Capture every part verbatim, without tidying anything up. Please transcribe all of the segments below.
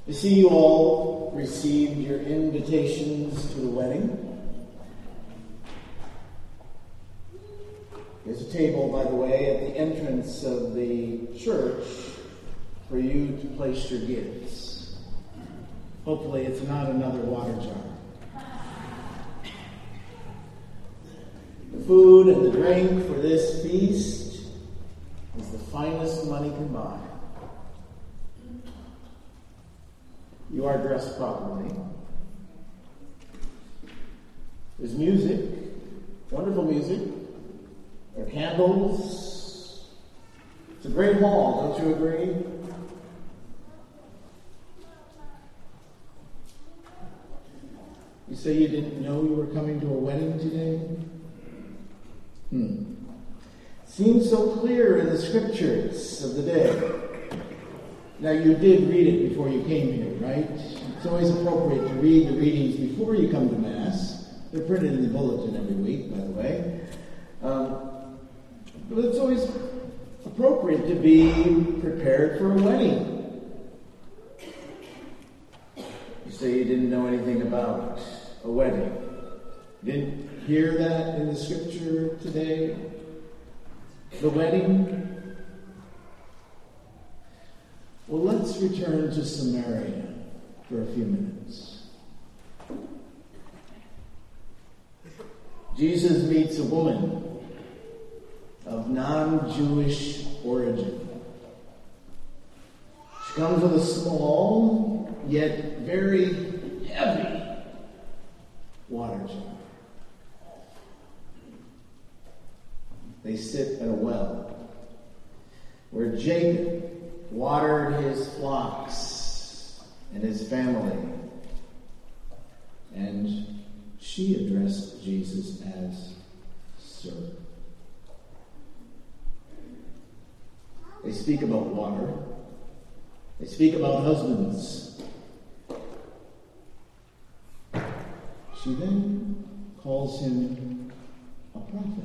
You see, you all received your invitations to the wedding. There's a table, by the way, at the entrance of the church for you to place your gifts. Hopefully it's not another water jar. The food and the drink for this feast is the finest money can buy. You are dressed properly. There's music, wonderful music. There are candles. It's a great hall, don't you agree? You say you didn't know you were coming to a wedding today? Hmm. Seems so clear in the scriptures of the day. Now, you did read it before you came here, right? It's always appropriate to read the readings before you come to Mass. They're printed in the bulletin every week, by the way. Um, but it's always appropriate to be prepared for a wedding. You say you didn't know anything about a wedding. You didn't hear that in the scripture today? The wedding? Well, let's return to Samaria for a few minutes. Jesus meets a woman of non-Jewish origin. She comes with a small, yet very heavy water jar. They sit at a well where Jacob watered his flocks and his family. And she addressed Jesus as Sir. They speak about water. They speak about husbands. She then calls him a prophet.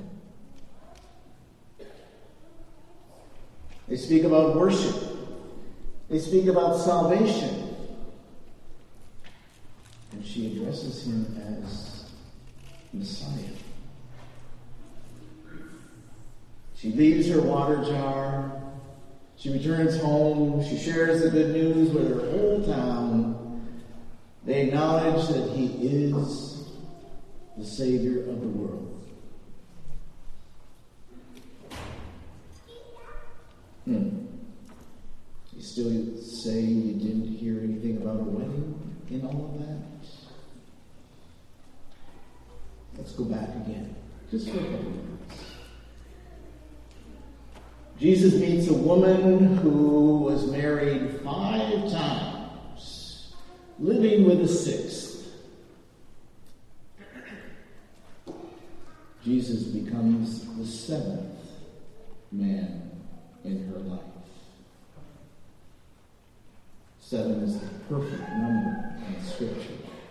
They speak about worship. They speak about salvation. And she addresses him as Messiah. She leaves her water jar. She returns home. She shares the good news with her whole town. They acknowledge that he is the Savior of the world. Hmm. You still say you didn't hear anything about a wedding in all of that? Let's go back again, just for a couple of minutes. Jesus meets a woman who was married five times, living with a sixth. Jesus becomes the seventh man in her life. Seven is the perfect number in Scripture.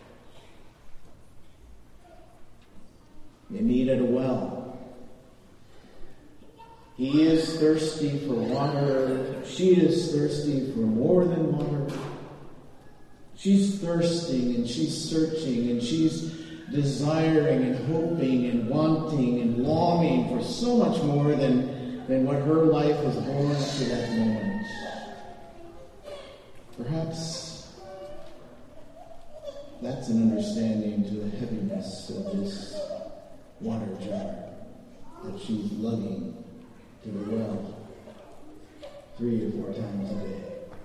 They meet at a well. He is thirsty for water. She is thirsty for more than water. She's thirsting and she's searching and she's desiring and hoping and wanting and longing for so much more than, than what her life has borne up to that moment. Perhaps that's an understanding to the heaviness of this water jar that she's lugging to the well three or four times a day.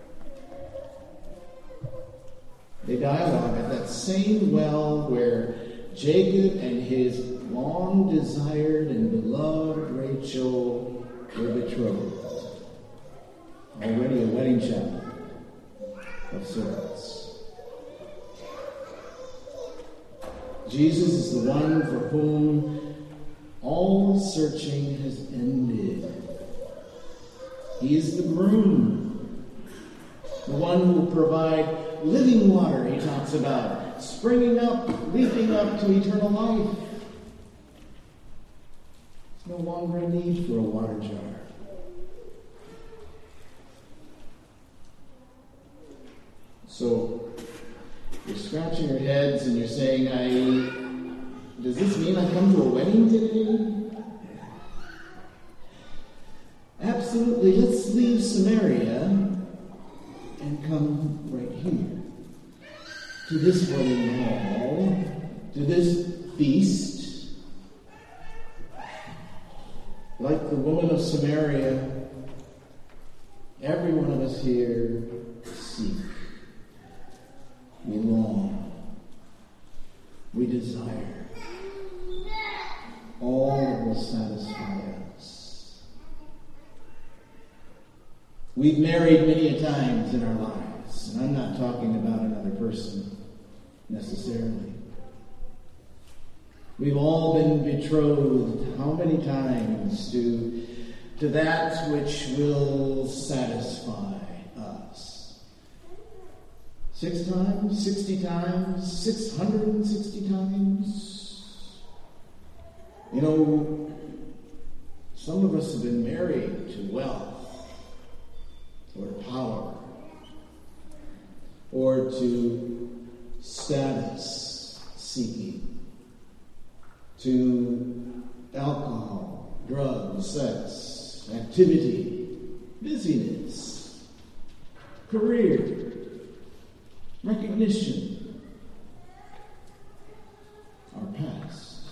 They dialogue at that same well where Jacob and his long-desired and beloved Rachel were betrothed. Already a wedding chapel of sorts. Jesus is the one for whom all searching has ended. He is the groom, the one who will provide living water, he talks about, springing up, leaping up to eternal life. There's no longer a need for a water jar. So you're scratching your heads and you're saying, I, does this mean I come to a wedding today? Absolutely. Let's leave Samaria and come right here to this wedding hall, to this feast. Like the woman of Samaria, every one of us here seek. We long. We desire. All that will satisfy us. We've married many a times in our lives, and I'm not talking about another person necessarily. We've all been betrothed how many times to, to that which will satisfy us? Six times? Sixty times? Six hundred and sixty times? You know, some of us have been married to wealth or power or to status seeking, to alcohol, drugs, sex, activity, busyness, career, recognition, our past.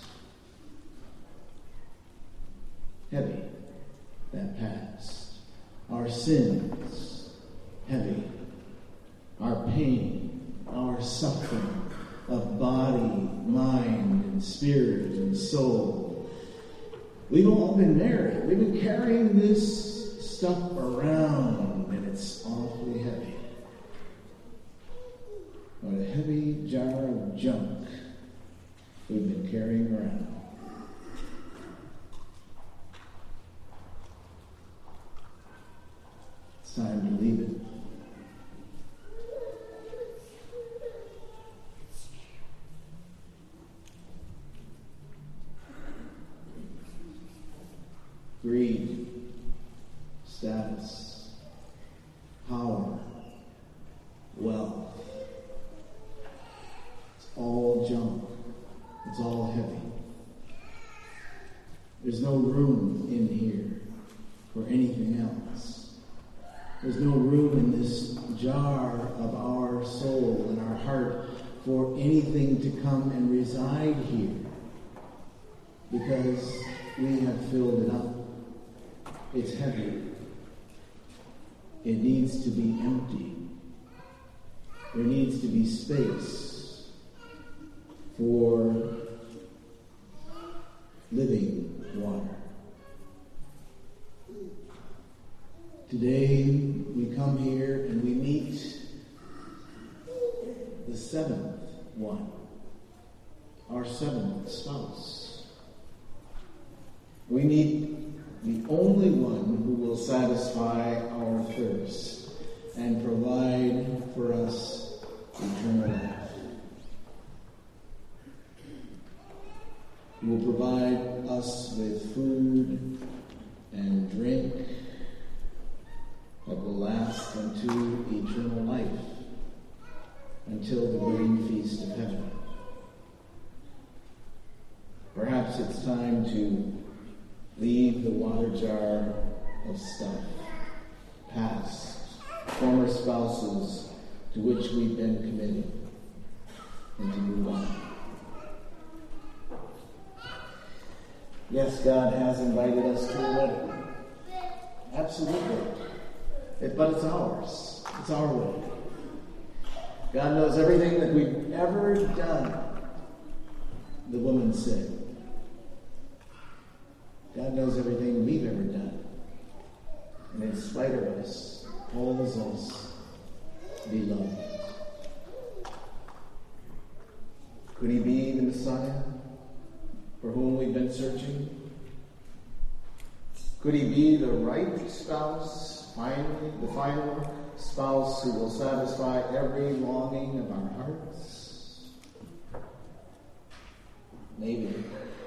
Heavy, that past. Our sins, heavy. Our pain, our suffering of body, mind, and spirit, and soul. We've all been married. We've been carrying this stuff around, and it's awfully heavy. What a heavy jar of junk we've been carrying around. It's time to leave it. Greed, status, power, wealth. It's all junk. It's all heavy. There's no room in here for anything else. There's no room in this jar of our soul and our heart for anything to come and reside here, because we have filled it up. It's heavy. It needs to be empty. There needs to be space for living water. Today we come here and we meet the seventh one, our seventh spouse. We meet the only one who will satisfy our thirst and provide for us eternal life. He will provide us with food and drink that will last unto eternal life, until the wedding feast of heaven. Perhaps it's time to leave the water jar of stuff, past, former spouses to which we've been committed, and to move on. Yes, God has invited us to a wedding. Absolutely. It, but it's ours. It's our wedding. God knows everything that we've ever done, the woman said. God knows everything we've ever done. And in spite of us, calls us beloved. Could he be the Messiah for whom we've been searching? Could he be the right spouse, finally, the final spouse who will satisfy every longing of our hearts? Maybe.